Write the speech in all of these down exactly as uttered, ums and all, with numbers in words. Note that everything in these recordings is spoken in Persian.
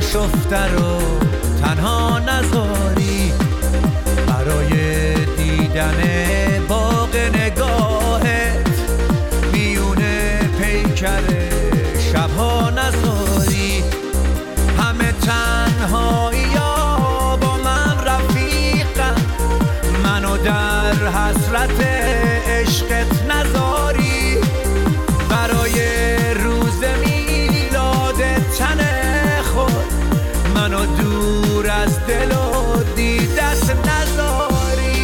آشفته رو تنها نذاری، برای دیدن باغ نگاهت میونه پیکر شبها نذاری. همه تنهایی ها با من رفیقم، منو در حسرت عشقت نذاری. برای روز میلاد تن خود منو دور از دل و دیدت نذاری.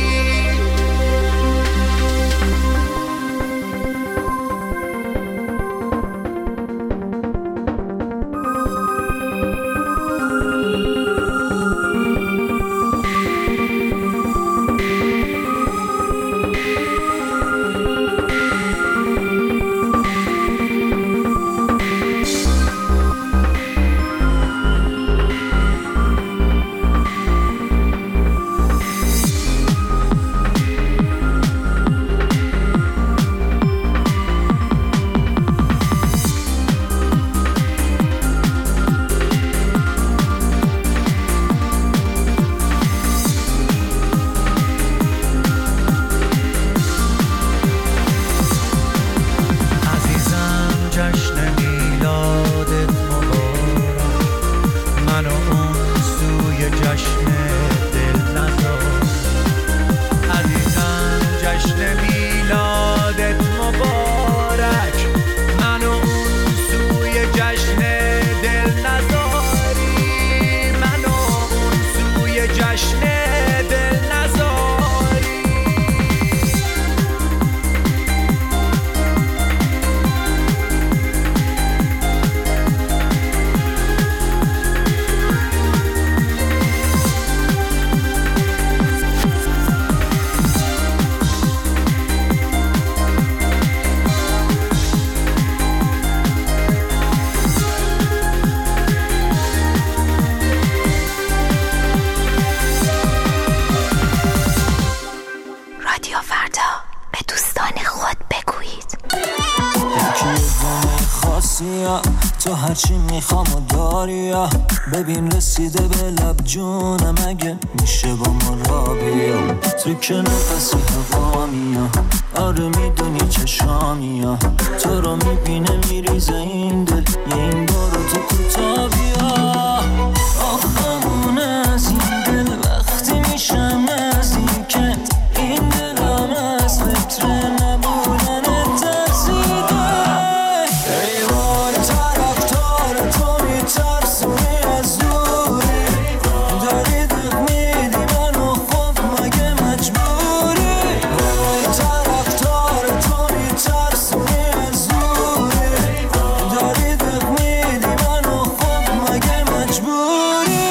تو هرچی میخوام و داری، ببین رسیده به لب جونم، اگه میشه با ما را بیا. تو که نفسی هوا میا، آره میدونی چشامیا، تو رو میبینه میریزه این دل، یه این بارو تو کوتا بیا. آخمون از این دل وقتی میشم نزدیکت، این دلم از فطره نبودن ترسیده. ایوان طرفدار تو میترسونی از دوری، داری دق میدی منو، خب مگه مجبوری؟ ایوان طرفدار تو میترسونی از دوری، داری دق میدی منو، خب مگه مجبوری؟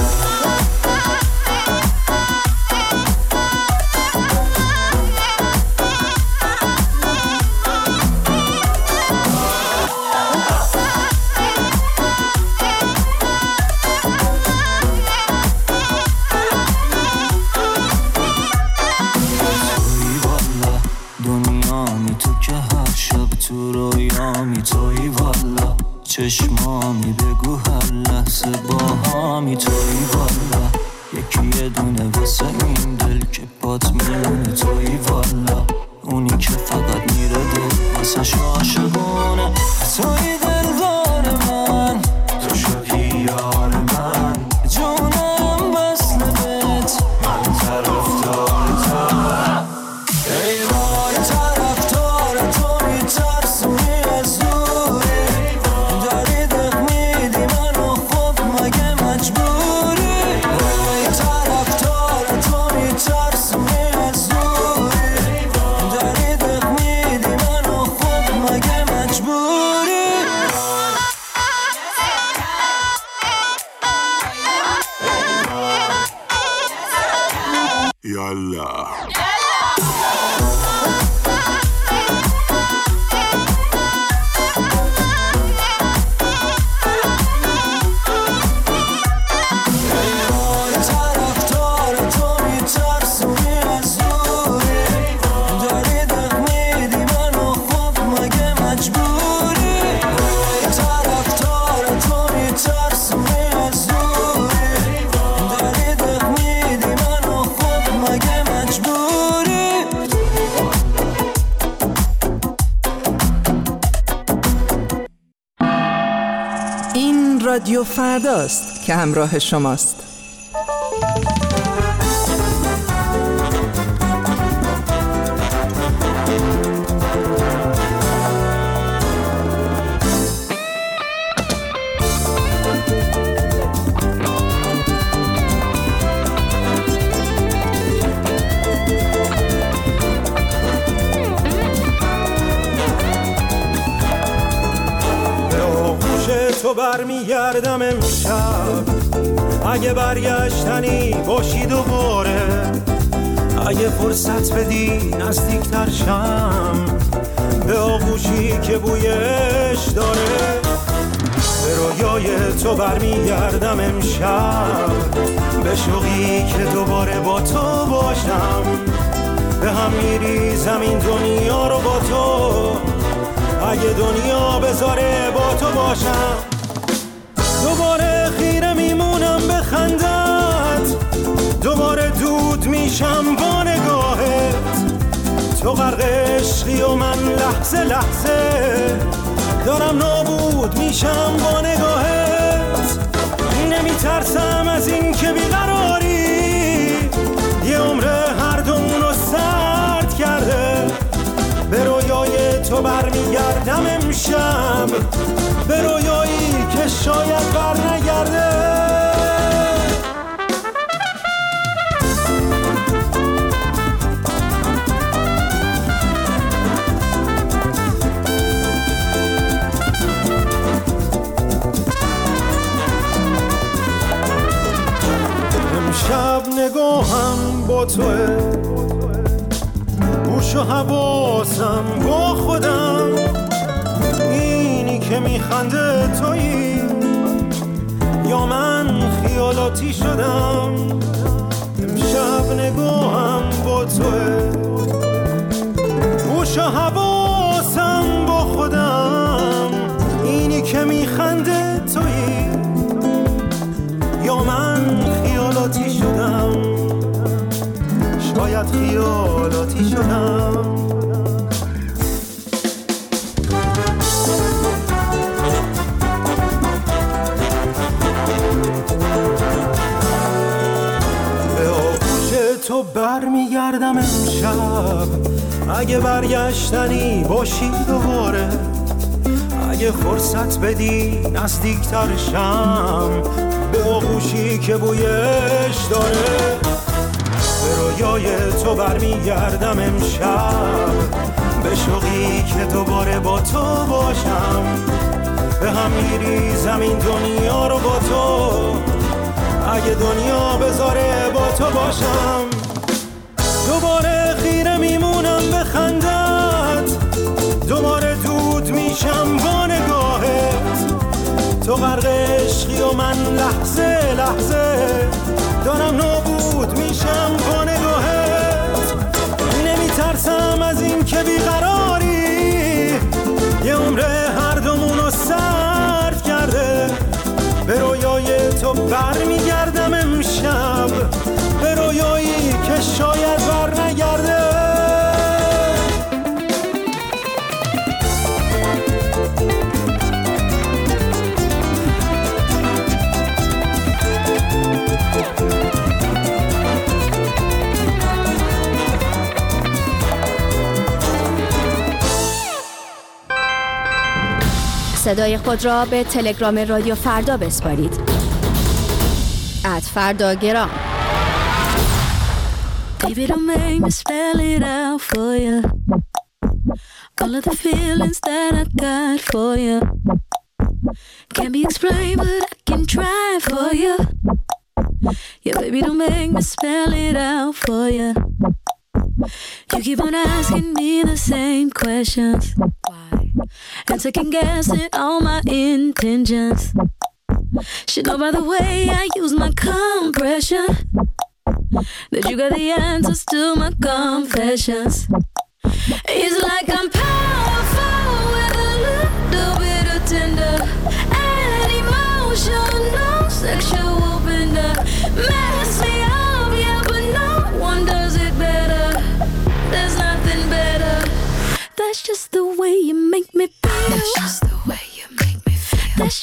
توی والا چشمامی، بگو هر لحظه با همی. توی والا یکی یه دونه واسه این دل که پات میمونه. توی والا اونی که فقط میره دل واسه شاشبونه. توی دلدار من، تو شدی یار من، جونم بس نبت، من طرفدارتم. ای وای طرفدار تو میترسونی از دوری، داری دق میدی منو، خب مگه مجبوری؟ ای طرفدار تو میترسونی از دوری، داری دق میدی منو، خب مگه مجبوری؟ یالا مجبوری. طرفدار تو میترسونی از رادیو فرداست که همراه شماست. تو برمیگردم امشب، اگه برگشتنی باشی دوباره، اگه فرصت بدی نزدیکتر شم به آغوشی که بویش داره. به رویای تو برمیگردم امشب، به شوقی که دوباره با تو باشم، به هم میریزم این دنیا رو با تو، اگه دنیا بذاره با تو باشم. دوباره خیره میمونم به خندت، دوباره دود میشم با نگاهت، تو غرق عشقی و من لحظه لحظه دارم نابود میشم با نگاهت. نمیترسم از این که بیقراری یه عمر هر دومونو سرد کرده. به رویای تو برمیگردم امشب، به رویایی که شاید بر نگرده. امشب نگاهم با توه، گوش و حواسم با خودم، اینی که میخنده تویی یا من خیالاتی شدم. امشب نگاهم با توه، گوش و حواسم با خودم، اینی که میخنده تویی یا من خیالاتی شدم، شاید خیالاتی شدم. به آغوش تو برمیگردم امشب، اگه برگشتنی باشی دوباره، اگه فرصت بدی نزدیکتر شم به آغوشی که بویش داره. به رویای تو برمیگردم امشب، به شوقی که دوباره با تو باشم، به هم میریزم این دنیا رو با تو، اگه دنیا بذاره با تو باشم. دوباره خیره میمونم به خندت، دوباره دود میشم با نگاهت، تو غرق عشقی و من لحظه لحظه دارم نابود میشم با نگاهت. نمیترسم از این که بیقراری یه عمر هر دومونو سرد کرده. به رویای تو برمیگردم امشب، به رویایی که شاید بر نگرده. صدای خود را به تلگرام رادیو فردا بسپارید. ات فرداگرام. Baby, don't make me spell it out for you. All of the feelings that I got for you can't be explained, but I can try for you. Yeah, baby, don't make me spell it out for you. You keep on asking me the same questions. Why? And second guessing all my intentions. Should know by the way I use my compression that you got the answers to my confessions. It's like I'm powerful with a little bit of tender and emotional sexual bender. Mess me up, yeah, but no one does it better. There's nothing better. That's just the way you make me feel. That's just the way you make me feel. That's just the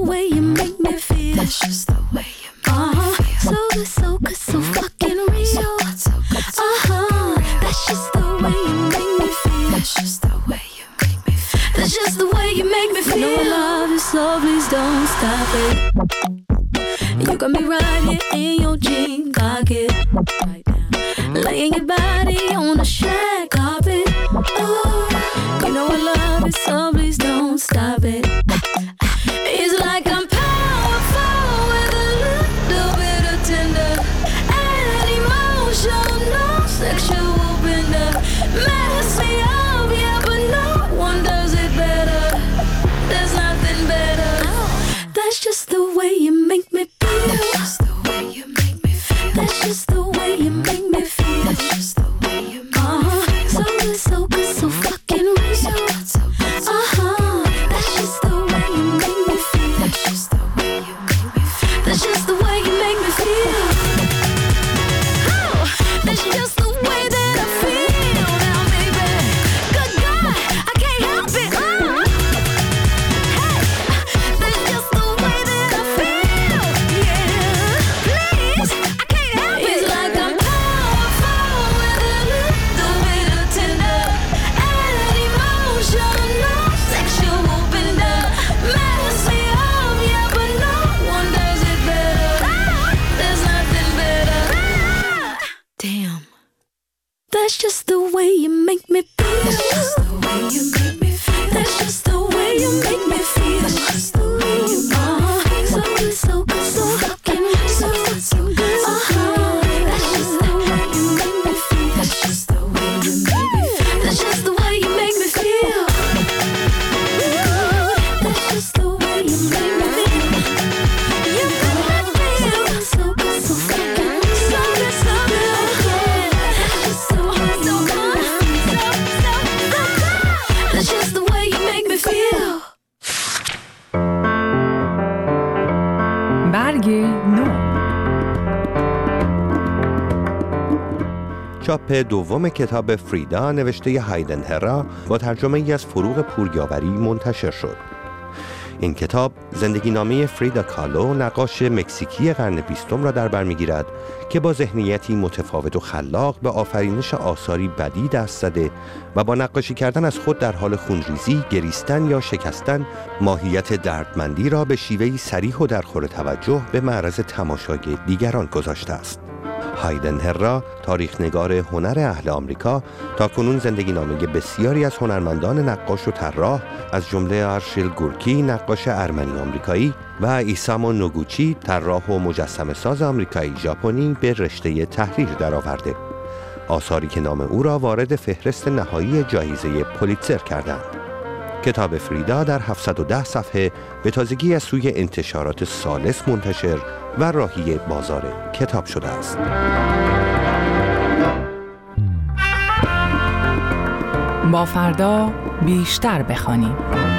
way you make me feel. That's just the way you make uh-huh. me feel. So good, so good, so fucking real. So good, so good, so uh-huh. That's just the way you make me feel. That's just the way you make me feel. That's just the way you make me feel. I know love is so please don't stop it. You got me right here in your jean pocket right now, laying your body on the shag carpet. Oh, you know I love it, so please don't stop it. It's like I'm powerful with a little bit of tender and emotional sexual bender. Mess me up, yeah, but no one does it better. There's nothing better. That's just the way you make me feel. That's just the way you make me feel. That's just the way you make me feel. That's just the way you make uh-huh. me feel. So good, so good, so fucking real. So good, so good, so uh-huh. That's just the way you make me feel. That's just the way you make me feel. That's just the way you make me feel. Oh, that's just the way that I feel now, baby. Good God, I can't help it. Uh. Hey, that's just the way that I feel. Yeah, please, I can't help it. It's like I'm powerful with a little bit of tender and emotional sexual bender. Mess me up, yeah, but no one does it better. There's nothing better. Damn. That's just the way you make me feel. That's just the way you make me feel. That's just the way you make me feel. That's just the way you make me feel. So good, so good, so fucking so good, so good, so good. That's just the way you make me feel. That's just the way you make me feel. That's just the way you make me feel. That's just the way you make me feel. You make me feel so good, so fucking so good, so good. That's just so hot, so good, so so so good. That's just the way you make me feel. برگ نو. چاپ دوم کتاب فریدا نوشته هایدن هرا با ترجمه ای از فروغ پوریابری منتشر شد. این کتاب زندگی نامه فریدا کالو، نقاش مکزیکی قرن بیستم را در بر می‌گیرد که با ذهنیتی متفاوت و خلاق به آفرینش آثاری بدی دست زده و با نقاشی کردن از خود در حال خونریزی، گریستن یا شکستن ماهیت دردمندی را به شیوهی صریح و درخور توجه به معرض تماشای دیگران گذاشته است. هایدن هرا، تاریخ‌نگار هنر اهل آمریکا، تاکنون زندگی نامه بسیاری از هنرمندان نقاش و طراح از جمله آرشیل گورکی، نقاش ارمنی آمریکایی و ایسامو نوگوچی، طراح و مجسمه ساز آمریکایی ژاپنی به رشته تحریر درآورده. آثاری که نام او را وارد فهرست نهایی جایزه پولیتزر کردند. کتاب فریدا در هفتصد و ده صفحه به تازگی از سوی انتشارات ثالث منتشر و راهی بازار کتاب شده است. با فردا بیشتر بخوانیم.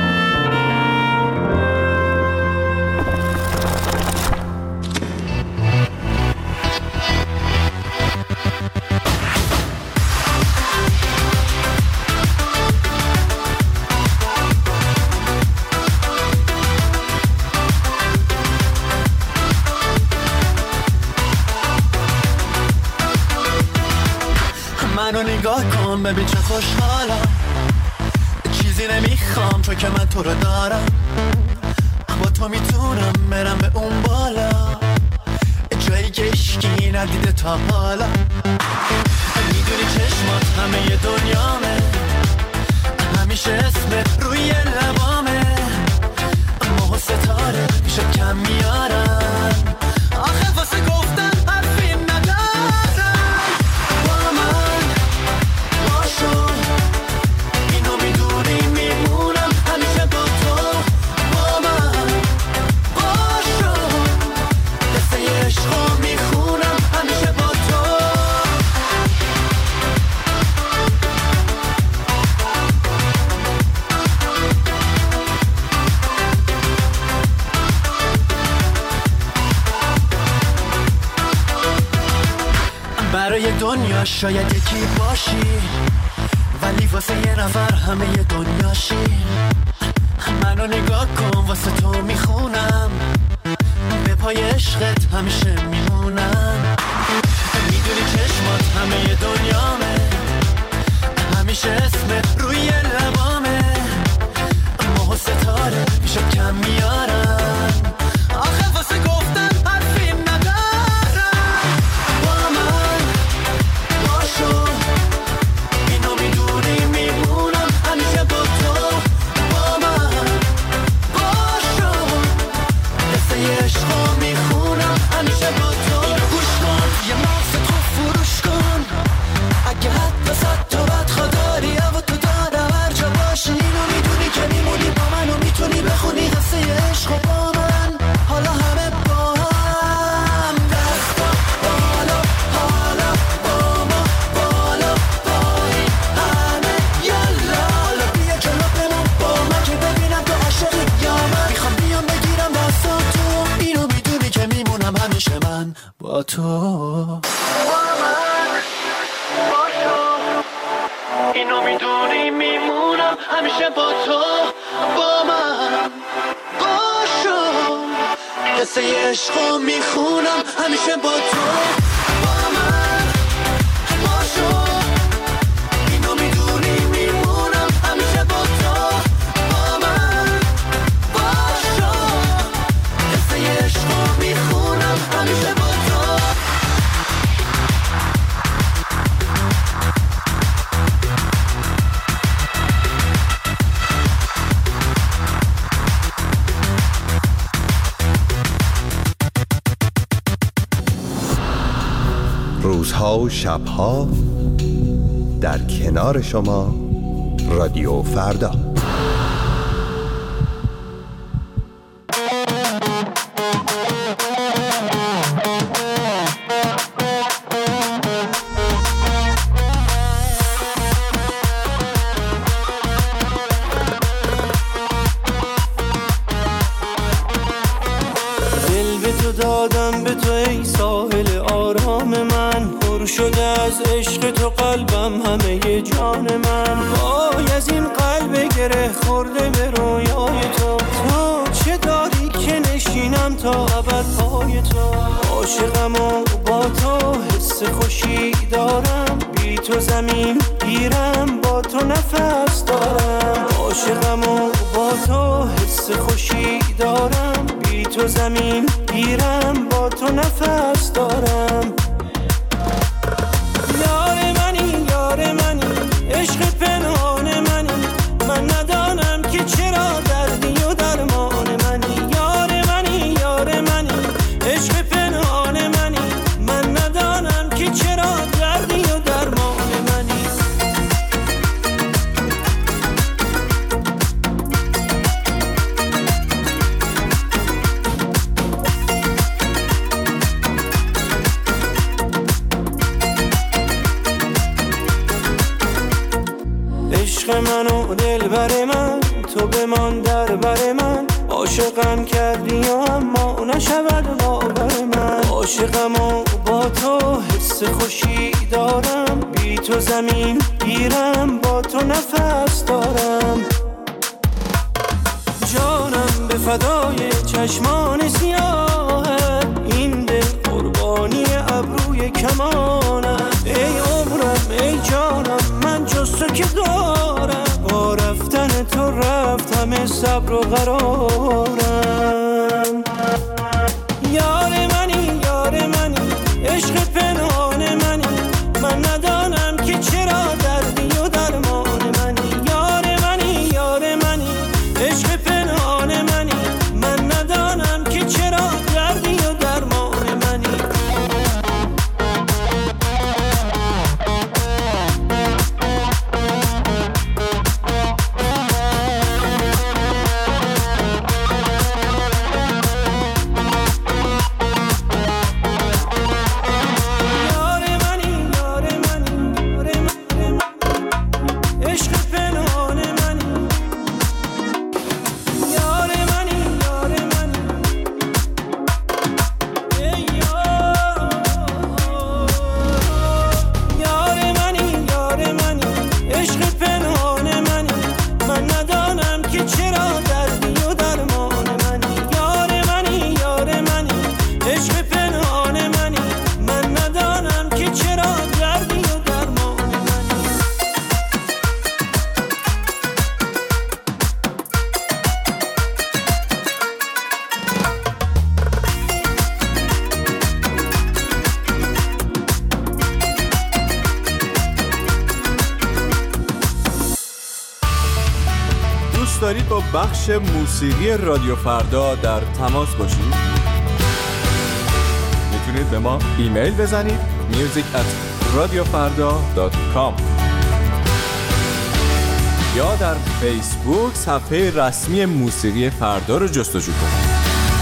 منو نگاه کن ببین چه خوشحالم، چیزی نمیخوام تو که من تو رو دارم، با تو میتونم برم به اون بالا، جایی که عشقی ندیده تا حالا. میدونی چشمات همه دنیامه، همیشه اسمت روی لبامه، ماه و ستاره میشه کم میارم، آخه واسه گفتن حرفی ندارم. با من باشو، اینو میدونی میمونم همیشه با تو. با من باشو، قصه عشقو میخونم همیشه با تو. برای دنیا شاید یکی باشی، ولی واسه یه نفر همه دنیاشی. منو نگاه کن واسه تو میخونم، پای عشقت همیشه میمونم. میدونی چشمات همه دنیامه، همیشه اسمت روی لبامه. ماه و ستاره پیشم کم میارم، آخه واسه گفتن حرفی ندارم. با من باشو، اینو میدونی میمونم همیشه با تو. با من باشو، قصه عشقو میخونم همیشه با تو. اینو گوش کن، یه مغز تو فروش کن، اگه حتی صد تا بدخواداری و تو دارم هر جا باشی. اینو میدونی که میمونی با من و میتونی بخونی قصه عشقو با من. حالا همه با هم دستا بالا، حالا با ما بالا پایی همه یالا. حالا بیا جلو بمون با من که ببینم تو عاشقی یا من. میخوام بیام بگیرم دستاتو، اینو میدونی که میمونم همیشه من با تو. اینو میدونی میمونم همیشه با تو. با من باشو، قصه عشقو میخونم همیشه با تو. با من باشو، اینو میدونی میمونم همیشه با تو. با من باشو، قصه عشقو میخونم همیشه با تو. روزها و شبها در کنار شما رادیو فردا. دل به تو دادم، به تو ای ساحل آرام من. پر شده از عشق تو قلبم، همه جان من. وای از این قلب گره خورده به رویای تو. تو چه داری که نشینم تا ابد پای تو. عاشقم و با تو حس خوشی دارم، بی تو زمین گیرم با تو نفس دارم. عاشقم و با تو حس خوشی دارم، بی تو زمین گیرم با تو نفس دارم. یار منی یار منی، عشق پنهان منی، من ندانم که چرا دردی و درمان منی. یار منی یار منی، عشق پنهان منی، من ندانم که چرا دردی و درمان منی. عشق من و دلبر من، تو بمان در بر من. عاشقم کردی و اما نشود باور من. عاشقم و با تو حس خوشی دارم، بی تو زمین گیرم با تو نفس دارم. جانم به فدای چشمان سیاهت، این دل قربانی ابروی کمانم. ای عمرم ای جانم، من جز تو که دارم. با رفتن تو رفت همه صبر و قرارم. یار منی یار منی، عشق پنهان منی، من ندانم که چرا دردی و درمان منی. یار منی یار منی، عشق پنهان منی، من ندانم که چرا دردی و درمان منی. با بخش موسیقی رادیو فردا در تماس باشید؟ میتونید به ما ایمیل بزنید میوزیک ات رادیو فردا دات کام یا در فیسبوک صفحه رسمی موسیقی فردا رو جستجو کنید.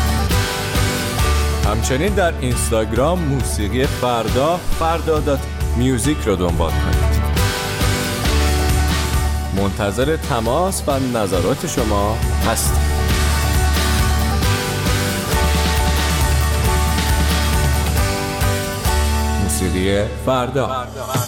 همچنین در اینستاگرام موسیقی فردا فردا دات میوزیک رو دنبال کنید. منتظر تماس و نظرات شما هستیم. موسیقی فردا.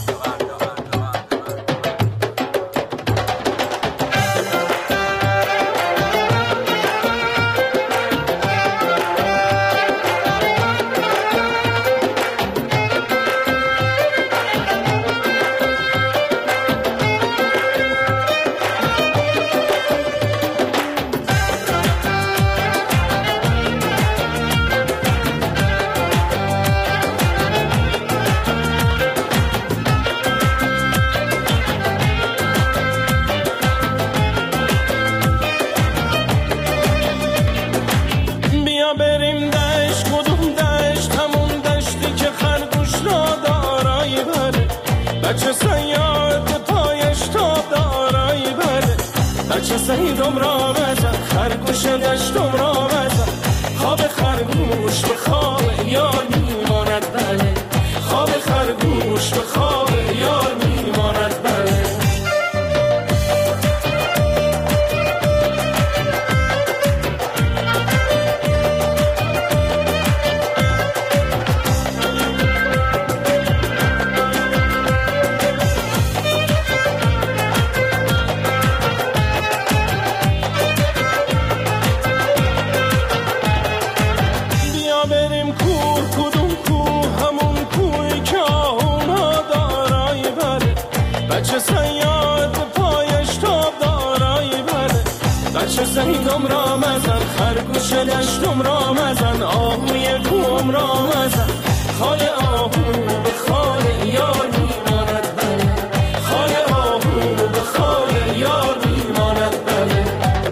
بچه سیاد پایش تاب دارایی بله بچه سیدم را بزن خرگوش دشتم را بزن خواب خرگوش به خواب یار میماند بله خواب خرگوش به خواب یار میماند بله بچه سیدم را مزن خرگوش دشتم را مزن آهوی کوم را مزن خال آهو به خال یار میماند بله خال آهو به خال یار میماند بله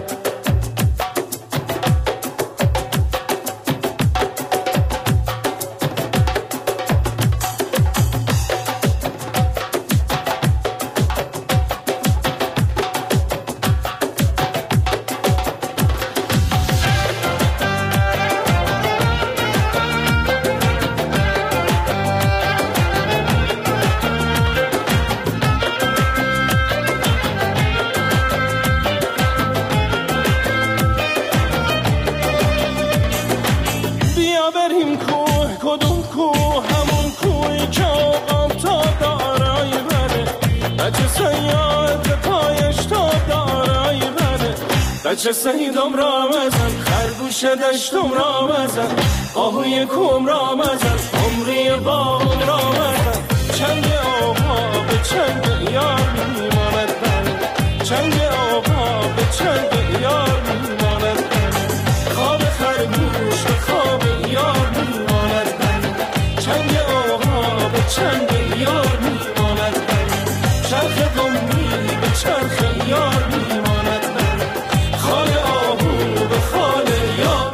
بچه سیدم را مزن خرگوش دشتم را مزن آهوی کوم را مزن عمری باغم را مزن چنگ آقا به چنگ یار میماند بله چنگ آقا به چنگ یار میماند بله خواب خرگوش به خواب یار میماند بله چنگ آقا به چنگ یار میماند بله چرخ قمی به چرخ یار میماند بله خال آهو به خال یار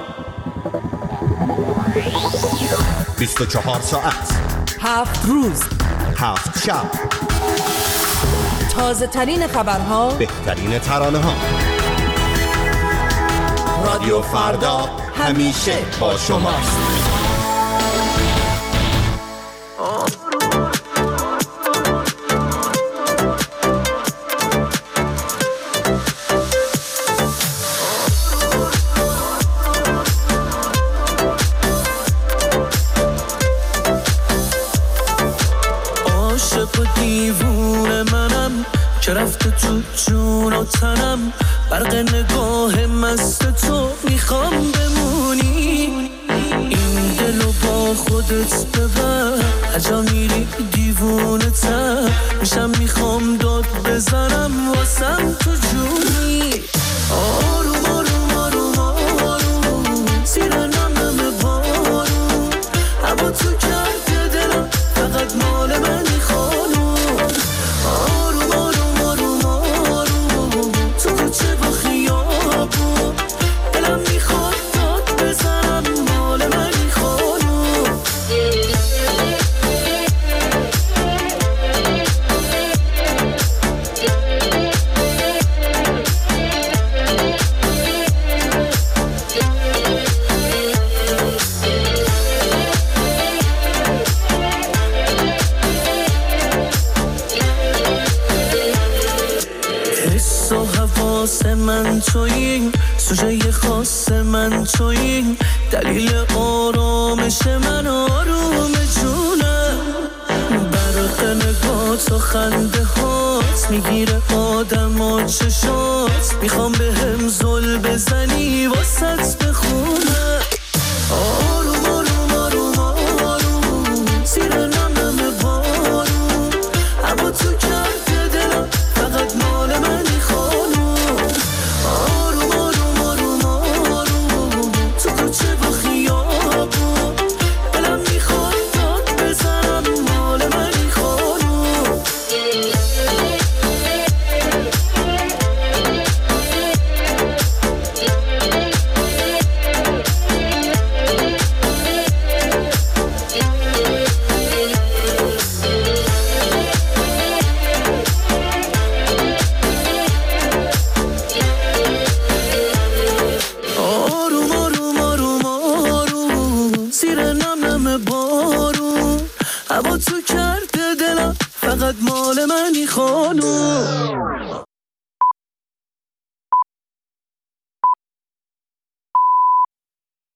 بیست و چهار ساعت هفت روز هفت شب تازه ترین خبرها بهترین ترانه ها رادیو فردا همیشه با شماست. که رفته تو جون و تنم برق نگاه مست تو میخوام بمونی این دلو با خودت ببر هجا میری دیوونه تر میشم میخوام داد بزنم واسم تو جونی آروم آروم آروم آروم زیر نمم بارون هوا تو کرده دلم فقط مال منی خانوم آروم آروم چه با خیابون من تویی، سوژه خاص من تویی، دلیل آرامش من، آروم جونم. برق نگات و خنده هات میگیره آدم و چشات، میخوام به هم زل بزنی واسط